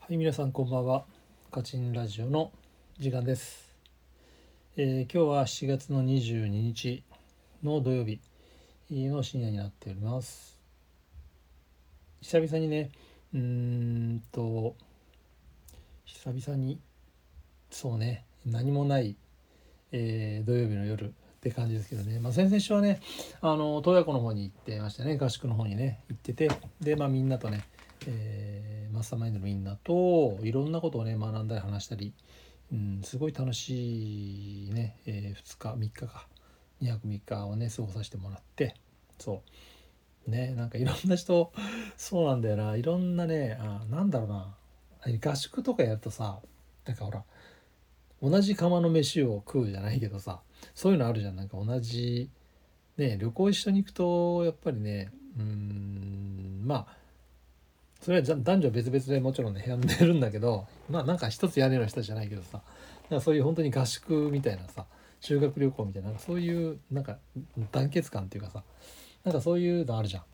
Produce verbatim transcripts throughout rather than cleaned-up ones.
はい、皆さんこんばんは。カチンラジオの時間です。えー今日はしちがつのにじゅうににちの土曜日の深夜になっております。久々にね、うーんと久々にそうね、何もない、えー土曜日の夜って感じですけどね。まあ、先々週はね、あの洞爺湖の方に行ってましたね。合宿の方にね行ってて、でまあみんなとね、えーマスターマインドのみんなといろんなことをね学んだり話したり、うん、すごい楽しいね、えー、ふつかみっかかにはくみっかをね過ごさせてもらって、そうね、なんかいろんな人そうなんだよな、いろんなね、あ、なんだろうな、合宿とかやるとさ、なんかほら同じ釜の飯を食うじゃないけどさ、そういうのあるじゃん。なんか同じね、旅行一緒に行くとやっぱりね、うーんまあそれは男女別々でもちろんね部屋で寝るんだけど、まあなんか一つ屋根の下じゃないけどさ、なんかそういう本当に合宿みたいなさ、修学旅行みたいな、なんかそういうなんか団結感っていうかさ、なんかそういうのあるじゃん。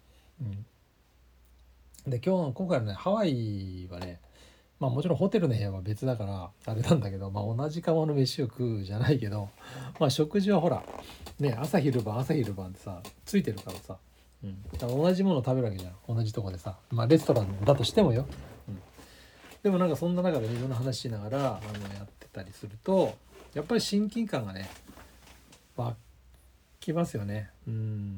うん、で今日今回のねハワイはね、まあもちろんホテルの部屋は別だからあれなんだけど、まあ同じ釜の飯を食うじゃないけど、まあ食事はほらね、朝昼晩朝昼晩ってさついてるからさ、うん、だから同じもの食べるわけじゃん、同じとこでさ、まあレストランだとしてもよ、うん、でもなんかそんな中でいろんな話しながらあのやってたりすると、やっぱり親近感がね湧きますよね。うん、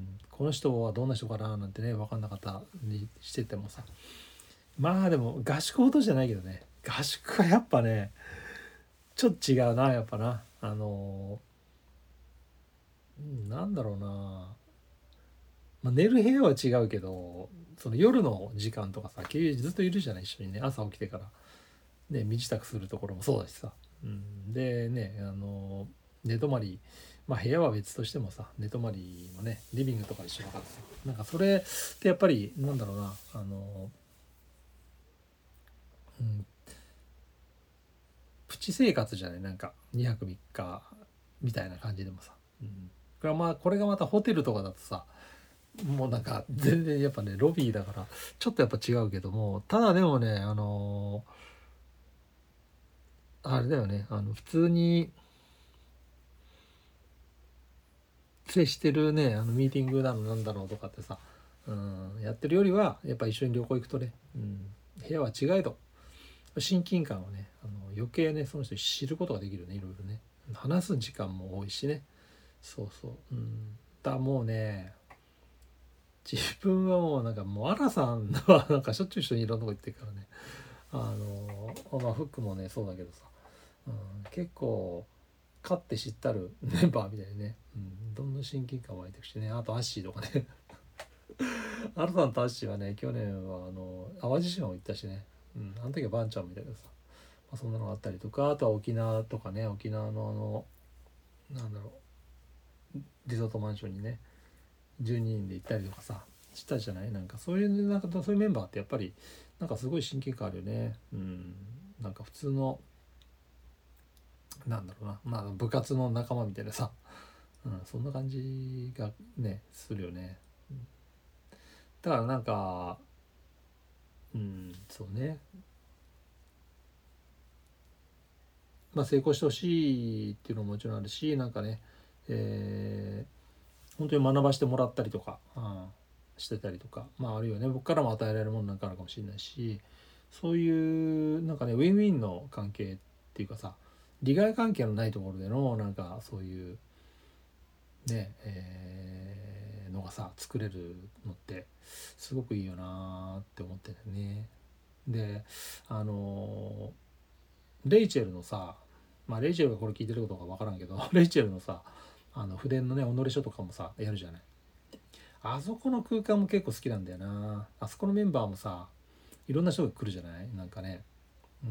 この人はどんな人かななんてね分かんなかったりしててもさ、まあでも合宿ほどじゃないけどね、合宿はやっぱねちょっと違うな、やっぱな、あのなんだろうな、まあ、寝る部屋は違うけど、その夜の時間とかさ、ずっといるじゃない、一緒にね、朝起きてからね身支度するところもそうだしさ、うん、でね、あの寝泊まり、まあ部屋は別としてもさ、寝泊まりもねリビングとか一緒だからさ、なんかそれってやっぱりなんだろうな、あの、うん、プチ生活じゃない、なんかにはくみっかみたいな感じでもさ、うん、これはまあこれがまたホテルとかだとさ、もうなんか全然やっぱねロビーだからちょっとやっぱ違うけども、ただでもね、あのあれだよね、あの普通に接してるね、あのミーティングだのなんだろうとかってさ、うん、やってるよりはやっぱ一緒に旅行行くとね、うん、部屋は違えど親近感をね、あの余計ねその人知ることができるね、いろいろね、話す時間も多いしね、そうそう、うん、だもうね、自分はもうなんかもうアラさんはなんかしょっちゅう一緒にいろんなとこ行ってるからね、あのまあフックもねそうだけどさ、うん、結構勝って知ったるメンバーみたいにね、うん、どんどん親近感湧いてくしね、あとアッシーとかねアルさんとアッシーはね去年はあの淡路島も行ったしね、うん、あの時はバンちゃんみたいなさ、まあ、そんなのがあったりとか、あとは沖縄とかね、沖縄のあのなんだろうリゾートマンションにねじゅうににんで行ったりとかさしたじゃない。なんかそういうなんかそういうメンバーってやっぱりなんかすごい親近感あるよね。うん、なんか普通のなんだろうな、まあ部活の仲間みたいなさ、うん、そんな感じがねするよね。だからなんか、うん、そうね、まあ成功してほしいっていうのももちろんあるし、なんかね、えー、本当に学ばしてもらったりとか、うん、してたりとか、まああるいはね僕からも与えられるものなんかあるかもしれないし、そういうなんかねウィンウィンの関係っていうかさ、利害関係のないところでのなんかそういうね、えー、のがさ作れるのってすごくいいよなって思ってるね。であのレイチェルのさ、まあレイチェルがこれ聞いてることか分からんけどレイチェルのさあの秘伝のね己書とかもさやるじゃない。あそこの空間も結構好きなんだよな。あそこのメンバーもさいろんな人が来るじゃない、なんかね、うん、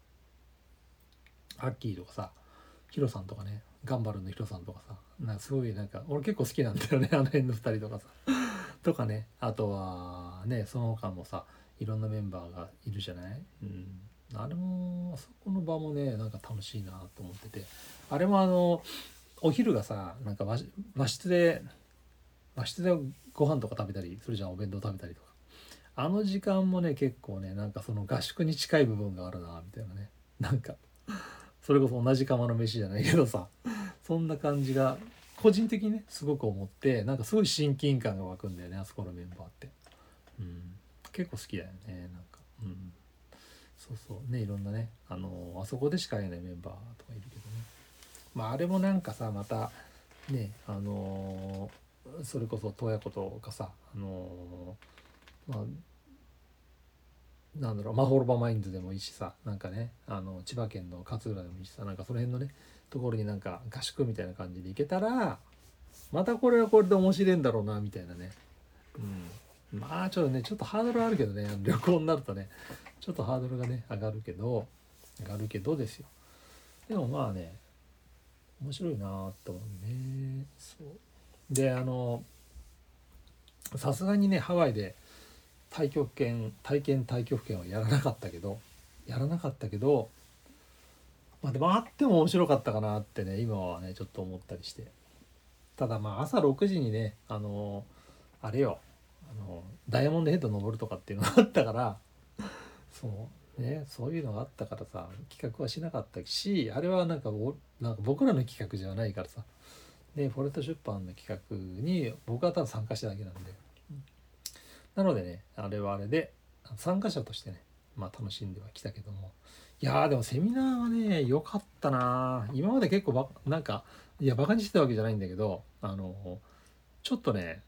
アッキーとかさヒロさんとかね、ガンバルのヒロさんとかさ、なんかすごいなんか俺結構好きなんだよねあの辺のふたりとかさとかね、あとはねその他もさいろんなメンバーがいるじゃない、うん、あれもあそこの場もねなんか楽しいなと思ってて、あれもあのお昼がさなんか和和室で和室でご飯とか食べたりするじゃん、お弁当食べたりとか、 あの時間もね結構ねなんかその合宿に近い部分があるなみたいなね、なんかそれこそ同じ釜の飯じゃないけどさ、そんな感じが個人的にねすごく思って、なんかすごい親近感が湧くんだよね、あそこのメンバーって。うん、結構好きだよね、なんか、うん、そうそうね、いろんなね、あのあそこでしか会えないメンバーとかいるけどね、まああれもなんかさまたね、あのそれこそ洞爺湖とかさ、あのまあなんだろう、マホロバマインズでもいいしさ、なんかね、あの千葉県の勝浦でもいいしさ、なんかその辺のねところになんか合宿みたいな感じで行けたら、またこれはこれで面白いんだろうなみたいなね。うん、まあちょっとねちょっとハードルあるけどね、旅行になるとねちょっとハードルがね上がるけど上がるけどですよ。でもまあね面白いなと思うね。そうで、あのさすがにねハワイで太極拳体験太極拳はやらなかったけどやらなかったけどまあでもあっても面白かったかなってね今はねちょっと思ったりして。ただまあ朝ろくじにねあのあれよ、あのダイヤモンドヘッド登るとかっていうのがあったから、そうね、そういうのがあったからさ企画はしなかったし、あれはなんかおなんか僕らの企画じゃないからさ、でフォレスト出版の企画に僕はただ参加しただけなんで、なのでねあれはあれで参加者としてねまあ楽しんではきたけども、いやーでもセミナーはね良かったな。今まで結構ばなんかいやバカにしてたわけじゃないんだけど、あのちょっとね、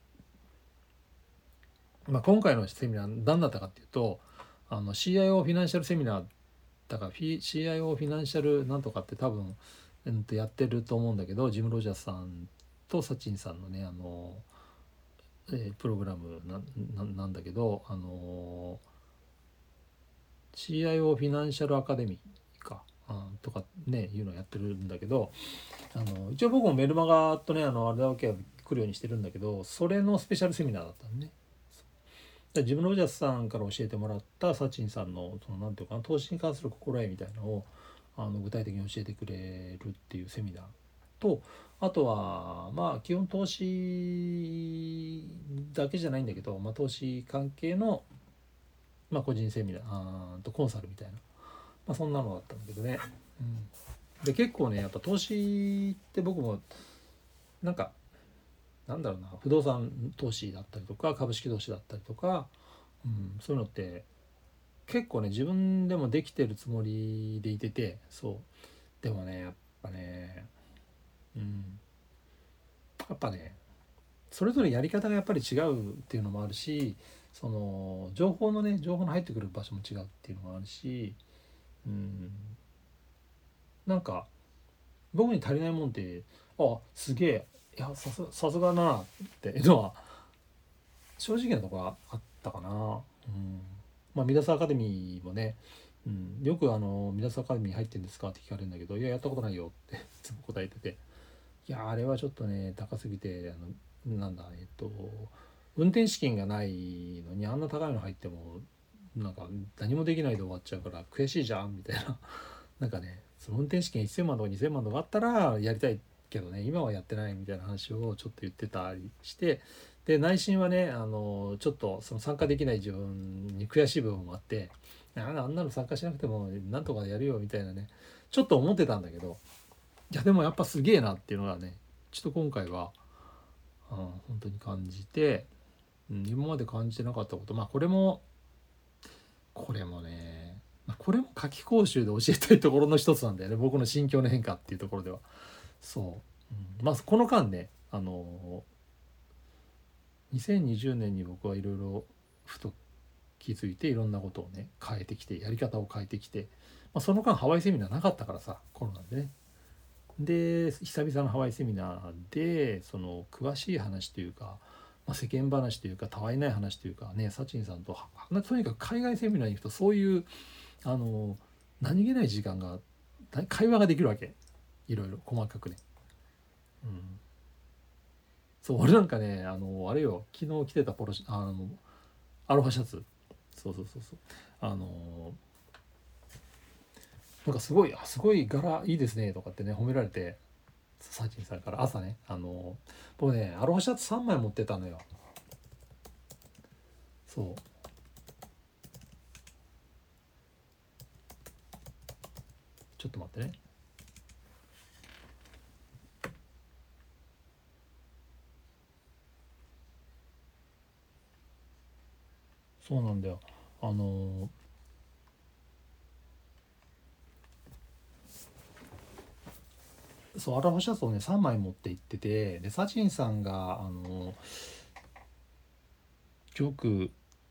まあ、今回のセミナー何だったかっていうと、あの シーアイオー フィナンシャルセミナーだから シーアイオー フィナンシャルなんとかって多分、うん、とやってると思うんだけど、ジム・ロジャースさんとサチンさんのねあの、えープログラムな、な、なんだけど、あの シーアイオー フィナンシャルアカデミーか、うん、とかねいうのをやってるんだけど、あの一応僕もメルマガとねあのあれだけは来るようにしてるんだけど、それのスペシャルセミナーだったんね。自分のロジャースさんから教えてもらったサチンさんのそのなんていうかな、投資に関する心得みたいなのをあの具体的に教えてくれるっていうセミナーと、あとはまあ基本投資だけじゃないんだけど、まあ、投資関係の、まあ、個人セミナーあーとコンサルみたいな、まあ、そんなのだったんだけどね、うん、で結構ねやっぱ投資って僕もなんかなんだろうな、不動産投資だったりとか株式投資だったりとか、うん、そういうのって結構ね自分でもできてるつもりでいてて、そうでもねやっぱね、うん、やっぱねそれぞれやり方がやっぱり違うっていうのもあるし、その情報のね情報の入ってくる場所も違うっていうのもあるし、うん、なんか僕に足りないもんってあすげえいやさすさすがだなっていうのは正直なところあったかな。うんまあ、ミダスアカデミーもね、うん、よくあのミダスアカデミー入ってるんですかって聞かれるんだけど、いややったことないよっていつも答えてて、いやあれはちょっとね高すぎて、あのなんだえっと運転資金がないのにあんな高いの入ってもなんか何もできないで終わっちゃうから悔しいじゃんみたいななんかねその運転資金せんまんとかにせんまんとかあったらやりたいけどね今はやってないみたいな話をちょっと言ってたりして、で内心はねあのちょっとその参加できない自分に悔しい部分もあって、ああんなの参加しなくてもなんとかやるよみたいなねちょっと思ってたんだけど、いやでもやっぱすげえなっていうのがねちょっと今回は、うん、本当に感じて、うん、今まで感じてなかったこと、まあこれもこれもねこれも夏期講習で教えたいところの一つなんだよね、僕の心境の変化っていうところでは。そう、うん、まあこの間ねあのにせんにじゅうねんに僕はいろいろふと気づいていろんなことをね変えてきてやり方を変えてきて、まあ、その間ハワイセミナーなかったからさコロナでね。で久々のハワイセミナーでその詳しい話というか、まあ、世間話というかたわいない話というかね、サチンさんととにかく海外セミナーに行くとそういうあの何気ない時間が会話ができるわけ、いろいろ細かくね。うん、そう俺なんかねあのあれよ昨日着てたポロシあのアロハシャツ、そうそうそうそうあのなんかすごいあすごい柄いいですねとかってね褒められて、サチンさんから朝ねあの僕ねアロハシャツさんまい持ってたのよ。そうちょっと待ってね。そうなんだよ。あのそうアロハシャツをねさんまい持って行ってて、でサチンさんがあのよく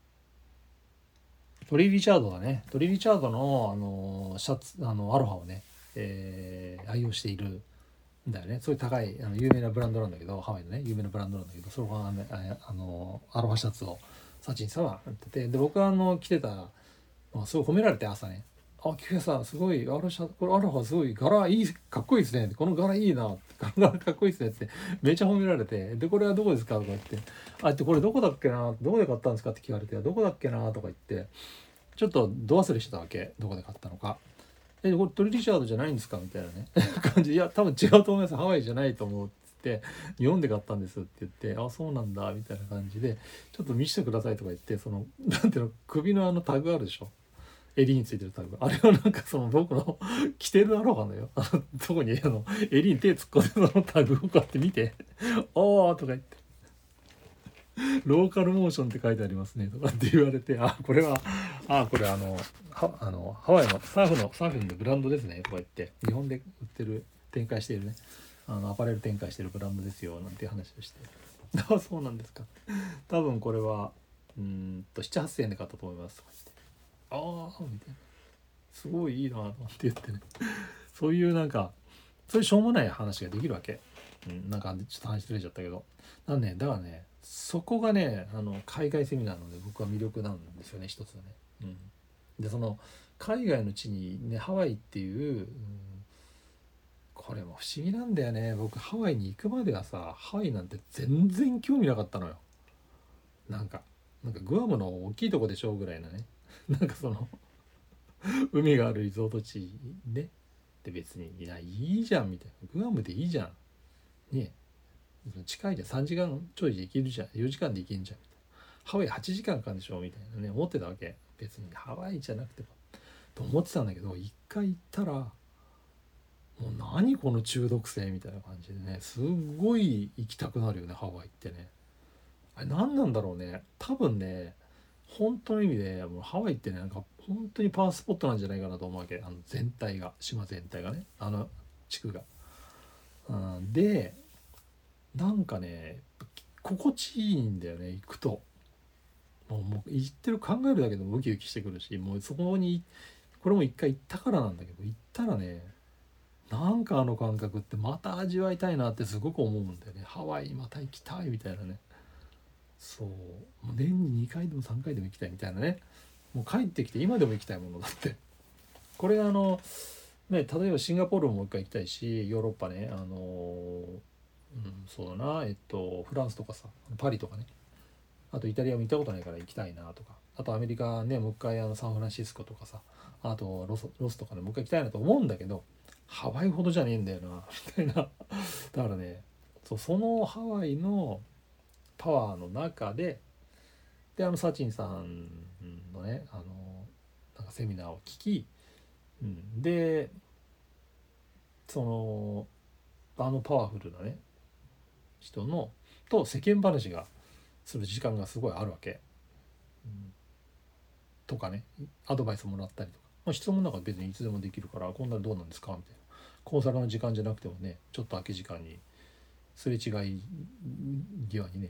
トリ・リチャードだねトリ・リチャードのあのシャツあのアロハをね、えー愛用しているんだよね。そういう高いあの有名なブランドなんだけど、ハワイのね有名なブランドなんだけど、それが、ね、ああのアロハシャツをサチンさんはやってて、で僕はあの着てたのがすごい褒められて、朝ね「あ、キュウさんすごいアロシャこれアロハすごい柄いいかっこいいですね、この柄いいな」柄かっこいいですねってめっちゃ褒められて、でこれはどこですかとか言って、あってこれどこだっけな、どこで買ったんですかって聞かれて、どこだっけなとか言ってちょっとど忘れしてたわけ、どこで買ったのか。え、これトリ・リチャードじゃないんですかみたいなね感じ。いや多分違うと思います、ハワイじゃないと思うって日本で買ったんですって言って、あそうなんだみたいな感じで、ちょっと見せてくださいとか言って、そのなんていうの、首のあのタグあるでしょ、襟についてるタグ、あれをなんかその僕の着てるアロハのよあのとこにあの襟に手突っ込んでそのタグをこうやって見て「おー」とか言って「ローカルモーションって書いてありますね」とかって言われて、あこれはあこれあのはあのハワイのサーフのサーフィンのブランドですねとか言って、日本で売ってる展開しているね、あのアパレル展開してるブランドですよなんていう話をして「あそうなんですか、多分これはうーんとななはっせんえんで買ったと思います」とか言って「ああ」みたいな、すごいいいなと思って言ってね、そういうなんかそういうしょうもない話ができるわけ、うん、なんかちょっと話ずれちゃったけど、なんねだからね、そこがねあの海外セミナーので僕は魅力なんですよね、一つはね、うん、でその海外の地にねハワイっていう、うん、これも不思議なんだよね。僕ハワイに行くまではさ、ハワイなんて全然興味なかったのよ。なんかなんかグアムの大きいとこでしょうぐらいなねなんかその海があるリゾート地ねで別にいないいいじゃんみたいな、グアムでいいじゃんね、近いじゃん、さんじかんちょいで行けるじゃん、よじかんで行けんじゃんみたいな、ハワイはちじかんかんでしょみたいなね思ってたわけ。別にハワイじゃなくてもと思ってたんだけど、一回行ったらもう何この中毒性みたいな感じでね、すっごい行きたくなるよねハワイってね。あれ何なんだろうね、多分ね本当の意味でもうハワイってねなんか本当にパワースポットなんじゃないかなと思うわけ、あの全体が、島全体がね、あの地区が、うん、でなんかね心地いいんだよね、行くと。もうもう行ってる考えるだけでもウキウキしてくるし、もうそこにこれも一回行ったからなんだけど、行ったらねなんかあの感覚ってまた味わいたいなってすごく思うんだよね。ハワイまた行きたいみたいなね、そうもう年ににかいでもさんかいでも行きたいみたいなね、もう帰ってきて今でも行きたいものだって。これあのね、例えばシンガポールももう一回行きたいし、ヨーロッパね、あのうんそうだな、えっとフランスとかさ、パリとかね、あとイタリアも行ったことないから行きたいなとか、あとアメリカねもう一回あのサンフランシスコとかさ、あとロスロスとかねもう一回行きたいなと思うんだけど、ハワイほどじゃねえんだよなみたいなだからね、そうそのハワイのパワーの中で、であのサチンさんのねあのなんかセミナーを聞き、うん、でそのあのパワフルなね人のと世間話がする時間がすごいあるわけ、うん、とかね、アドバイスもらったりとか、まあ、質問なんか別にいつでもできるから、こんなのどうなんですかみたいな、コンサルの時間じゃなくてもね、ちょっと空き時間にすれ違い際にね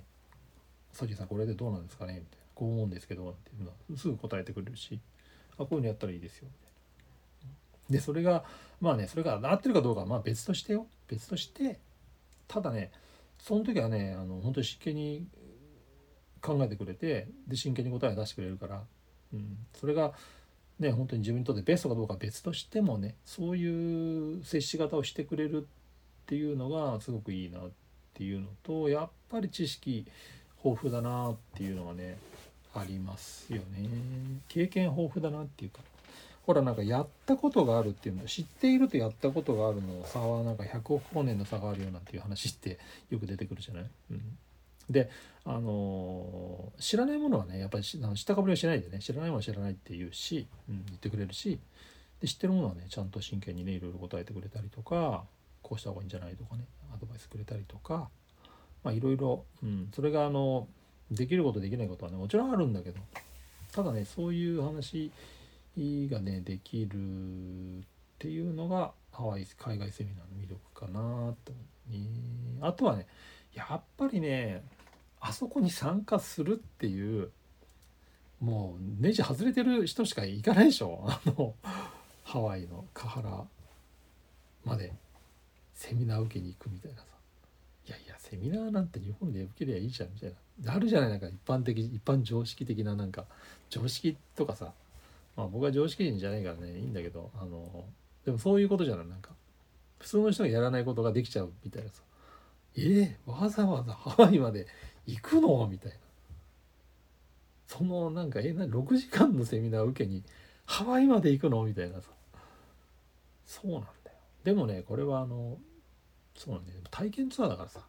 「さじさんこれでどうなんですかね」みたいな「こう思うんですけど」っていうのはすぐ答えてくれるし、あこういうのやったらいいですよみたいな。でそれがまあね、それが合ってるかどうかはまあ別としてよ、別として、ただねその時はねあの本当に真剣に考えてくれて、で真剣に答えを出してくれるから、うん、それがね本当に自分にとってベストかどうかは別としてもね、そういう接し方をしてくれるっていうのがすごくいいなっていうのと、やっぱり知識豊富だなっていうのがねありますよね。経験豊富だなっていうか、ほらなんかやったことがあるっていうの、知っているとやったことがあるの差はなんかひゃくおく光年の差があるよなんていう話ってよく出てくるじゃない、うん、であのー知らないものはねやっぱり知ったかぶりはしないでね、知らないものは知らないって言うし、うん、言ってくれるし、 で知ってるものはねちゃんと真剣にねいろいろ答えてくれたりとか、こうした方がいいんじゃないとかねアドバイスくれたりとか、まあいろいろ、うん、それがあのできることできないことはねもちろんあるんだけど、ただねそういう話がねできるっていうのがハワイ海外セミナーの魅力かなと思うね。あとはねやっぱりねあそこに参加するっていう、もうネジ外れてる人しか行かないでしょ。あのハワイのカハラまでセミナー受けに行くみたいなさ、いやいやセミナーなんて日本で受けりゃいいじゃんみたいな、あるじゃない、なんか一般的一般常識的ななんか常識とかさ、まあ僕は常識人じゃないからねいいんだけど、あのでもそういうことじゃない、なんか普通の人がやらないことができちゃうみたいなさ、えー、わざわざハワイまで行くのみたいな、そのなんかえなろくじかんのセミナー受けにハワイまで行くのみたいなさ、そうなんだよ。でもねこれはあのそうなんだよ、体験ツアーだからさ、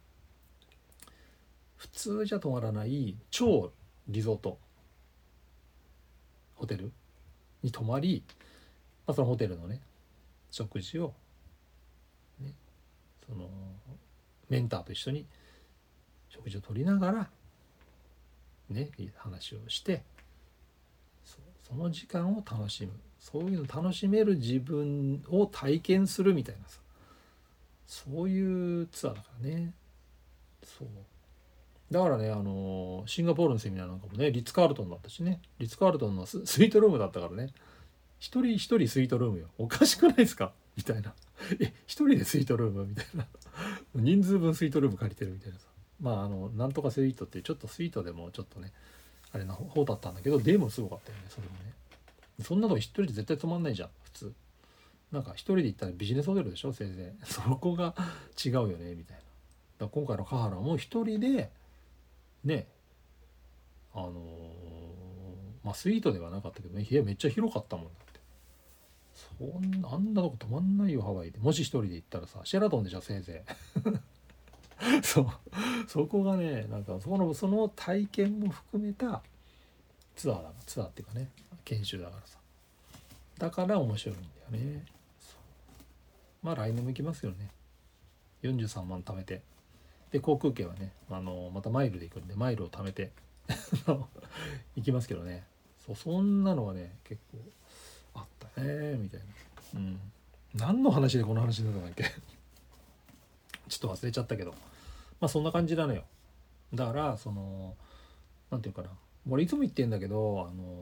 普通じゃ泊まらない超リゾートホテルに泊まり、まあ、そのホテルのね食事をねそのメンターと一緒に食事をとりながらね話をして、そその時間を楽しむ、そういうの楽しめる自分を体験するみたいなさ、そういうツアーだからね。そうだからね、あのシンガポールのセミナーなんかもねリッツ・カールトンだったしね、リッツ・カールトンのススイートルームだったからね、一人一人スイートルームよ、おかしくないですかみたいな、え一人でスイートルームみたいな、人数分スイートルーム借りてるみたいなさ、まああのなんとかスイートってちょっとスイートでもちょっとねあれな方だったんだけど、でもすごかったよねそれもね。そんなとこ一人で絶対泊まんないじゃん普通。なんか一人で行ったらビジネスホテルでしょせいぜい、そこが違うよねみたいな。だから今回のカハラも一人でね、あのー、まあスイートではなかったけどね、部屋めっちゃ広かったもんだって。そんなあんなとこ泊まんないよハワイで。もし一人で行ったらさ、シェラトンでしょせいぜいそう、そこがねなんかそのその体験も含めたツアーだツアーっていうかね研修だからさ、だから面白いんだよね。まあ来年も行きますよね。よんじゅうさんまん貯めて、で航空券はねあのまたマイルで行くんでマイルを貯めて行きますけどね。そうそんなのがね結構あったねみたいな。うん。何の話でこの話だったんだっけちょっと忘れちゃったけど、まあそんな感じなのよ。だからそのなんていうかな、俺いつも言ってんだけど、あの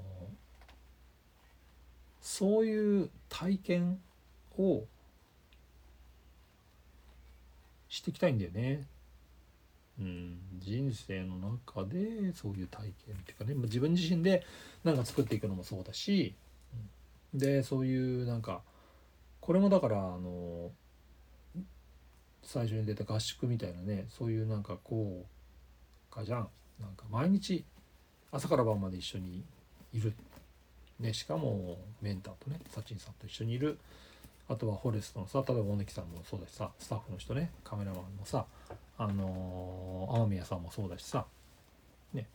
そういう体験をしていきたいんだよね。うん、人生の中でそういう体験っていうかね、自分自身でなんか作っていくのもそうだし、でそういうなんかこれもだからあの最初に出た合宿みたいなね、そういうなんかこうかじゃん、なんか毎日朝から晩まで一緒にいる、ね、しかもメンターとねサチンさんと一緒にいる、あとはフォレストのさ、例えば大貫さんもそうだしさ、スタッフの人ね、カメラマンもさ、あのー、天宮さんもそうだしさね、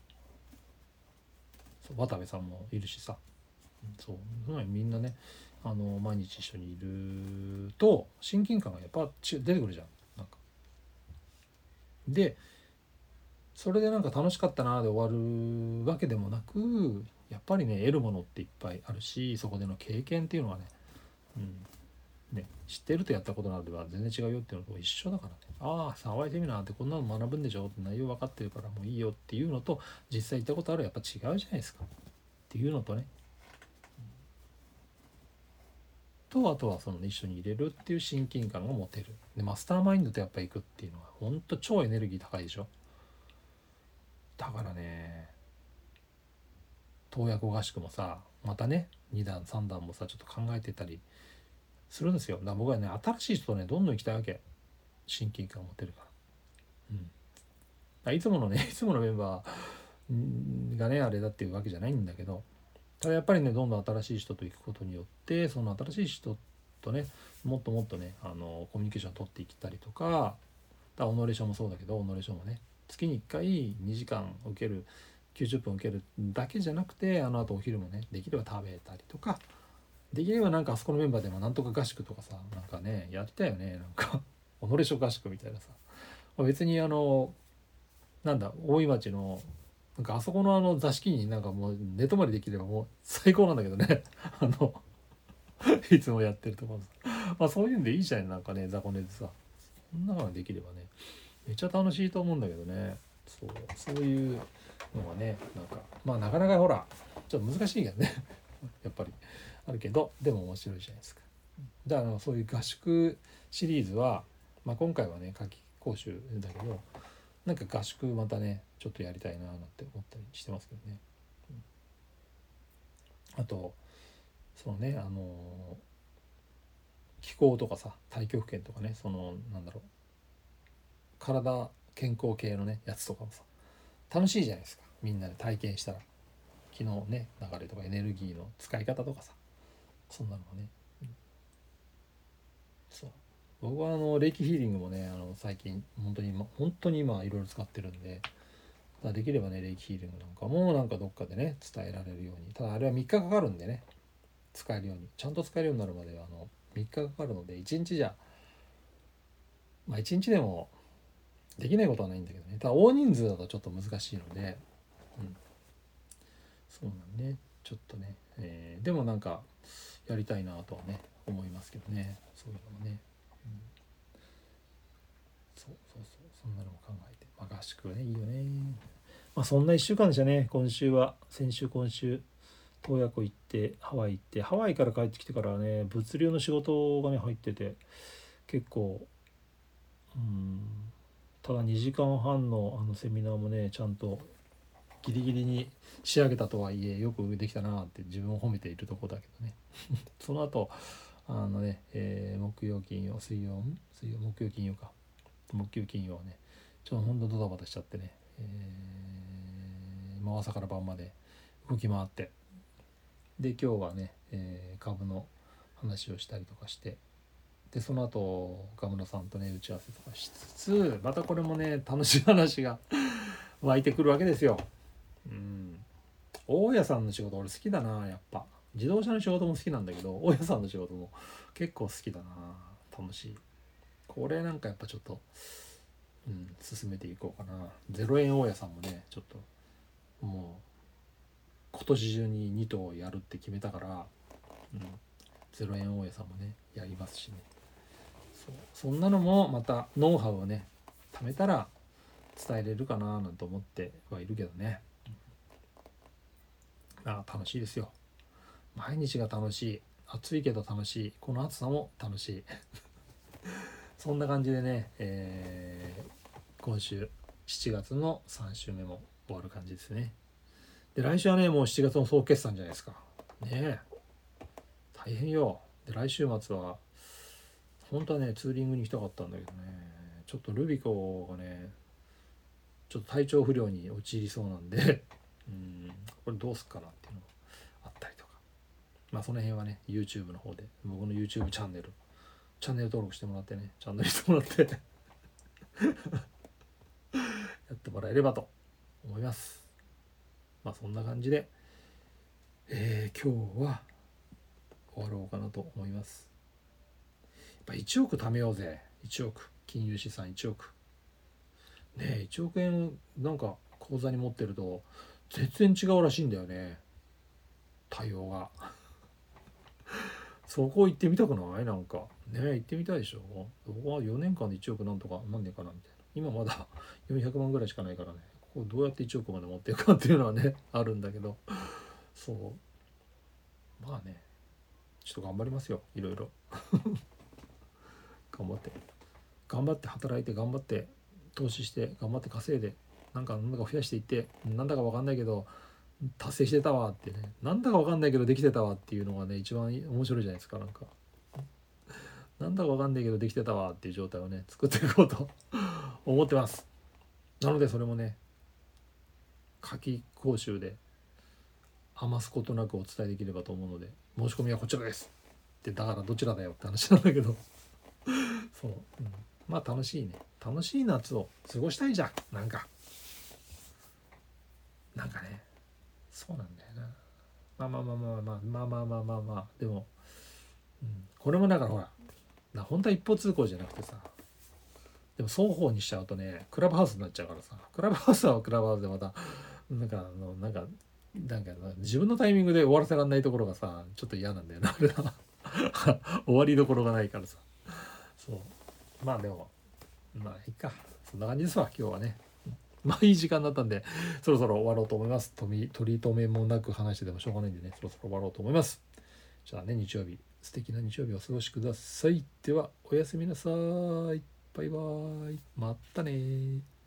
そう渡部さんもいるしさ、そうみんなね、あのー、毎日一緒にいると親近感がやっぱ出てくるじゃん。なんかでそれでなんか楽しかったなで終わるわけでもなく、やっぱりね得るものっていっぱいあるし、そこでの経験っていうのはね、うんね、知ってるとやったことなどでは全然違うよっていうのと一緒だからね。ああハワイセミナーってこんなの学ぶんでしょって内容分かってるからもういいよっていうのと、実際行ったことあるやっぱ違うじゃないですかっていうのとね、とあとはその、ね、一緒に入れるっていう親近感が持てるで、マスターマインドとやっぱ行くっていうのはほんと超エネルギー高いでしょ。だからね洞爺湖合宿もさまたねにだんさんだんもさちょっと考えてたりするんですよ。だから僕はね新しい人とねどんどん行きたいわけ、親近感を持てるから、うん、いつものねいつものメンバーがねあれだっていうわけじゃないんだけど、ただやっぱりねどんどん新しい人と行くことによってその新しい人とねもっともっとねあのコミュニケーションを取っていったりとか、だから己書もそうだけど己書もね月にいっかいにじかん受けるきゅうじゅっぷん受けるだけじゃなくて、あのあとお昼もねできれば食べたりとかできればなんかあそこのメンバーでもなんとか合宿とかさ、なんかねやりたいよね。なんか己所合宿みたいなさ、別にあのなんだ大井町のなんかあそこのあの座敷になんかもう寝泊まりできればもう最高なんだけどねあのいつもやってるところさ、まあそういうんでいいじゃん。なんかね雑魚寝でさ、そんなのができればねめっちゃ楽しいと思うんだけどね。そうそういうのがね、なんかまあなかなかほらちょっと難しいけどねやっぱりあるけど、でも面白いじゃないですか。だからそういう合宿シリーズは、まあ、今回はね夏季講習だけど、なんか合宿またねちょっとやりたいななんて思ったりしてますけどね。あとそのねあの気候とかさ、太極拳とかね、そのなんだろう体健康系のねやつとかもさ楽しいじゃないですか。みんなで体験したら昨日ね流れとかエネルギーの使い方とかさ、そんなのもね、うん、そう僕はあのレイキヒーリングもねあの最近本当に今本当に今いろいろ使ってるんで、できればねレイキヒーリングなんかもなんかどっかでね伝えられるように、ただあれはみっかかかるんでね、使えるようにちゃんと使えるようになるまではあのみっかかかるので、いちにちじゃまあいちにちでもできないことはないんだけどね、ただ大人数だとちょっと難しいので、うん、そうなんねちょっとね、えー、でもなんかやりたいなとはね思いますけどね、そういうのもね、うん、そうそうそうそんなのも考えて、まあ、合宿はねいいよね。まあそんないっしゅうかんでしたね。今週は先週今週洞爺湖行ってハワイ行って、ハワイから帰ってきてからね物流の仕事がね入ってて結構、うん、ただにじかんはんのあのセミナーもねちゃんとギリギリに仕上げたとはいえよくできたなって自分を褒めているところだけどねその後あのね、えー、木曜金曜水曜水曜木曜金曜か木曜金曜はねちょっとほんとドタバタしちゃってね、えー、まあ朝から晩まで動き回って、で今日はね、えー、株の話をしたりとかして、でその後岡村さんとね打ち合わせとかしつつ、またこれもね楽しい話が湧いてくるわけですよ。うん、大家さんの仕事俺好きだな。やっぱ自動車の仕事も好きなんだけど大家さんの仕事も結構好きだな。楽しい。これなんかやっぱちょっと、うん、進めていこうかな。ゼロ円大家さんもねちょっともう今年中にに頭やるって決めたから、うん、ゼロ円大家さんもねやりますしね。そうそんなのもまたノウハウをね貯めたら伝えれるかななんて思ってはいるけどね。まあ楽しいですよ。毎日が楽しい。暑いけど楽しい。この暑さも楽しいそんな感じでね、えー、今週しちがつのさん週目も終わる感じですね。で来週はねもうしちがつの総決算じゃないですかね。え大変よ。で来週末は本当はねツーリングに行きたかったんだけどね、ちょっとルビコがねちょっと体調不良に陥りそうなんでうんこれどうすっかなっていうのがあったりとか、まあその辺はね YouTube の方で僕の YouTube チャンネルチャンネル登録してもらってねチャンネルしてもらってやってもらえればと思います。まあそんな感じで、えー、今日は終わろうかなと思います。やっぱいちおく貯めようぜ。いちおく金融資産いちおくねえ、いちおく円なんか口座に持ってると全然違うらしいんだよね、対応がそこ行ってみたくない？なんかねえ行ってみたいでしょ。僕はよねんかんでいちおくなんとかなんねえかなみたいな。今まだよんひゃくまんぐらいしかないからね、ここどうやっていちおくまで持っていくかっていうのはねあるんだけど、そうまあねちょっと頑張りますよ。いろいろ頑張って頑張って働いて頑張って投資して頑張って稼いでなんかなんだか増やしていって、なんだか分かんないけど達成してたわってね、なんだか分かんないけどできてたわっていうのがね一番面白いじゃないですか。なんかなんだか分かんないけどできてたわっていう状態をね作っていこうと思ってます。なのでそれもね夏季講習で余すことなくお伝えできればと思うので、申し込みはこちらですってだからどちらだよって話なんだけどそう、うん、まあ楽しいね楽しい夏を過ごしたいじゃん。なんかなんかねそうなんだよな。 まあまあまあまあまあまあまあまあまあまあまあでも、うん、これもだからほらな本当は一方通行じゃなくてさ、でも双方にしちゃうとねクラブハウスになっちゃうからさ、クラブハウスはクラブハウスでまたなんかあのなんかなんか自分のタイミングで終わらせられないところがさちょっと嫌なんだよな終わりどころがないからさ。そうまあでもまあいいか、そんな感じですわ今日はね。まあいい時間だったんでそろそろ終わろうと思います。取り取り留めもなく話してでもしょうがないんでね、そろそろ終わろうと思います。じゃあね、日曜日素敵な日曜日をお過ごしください。ではおやすみなさい。バイバーイ。またね。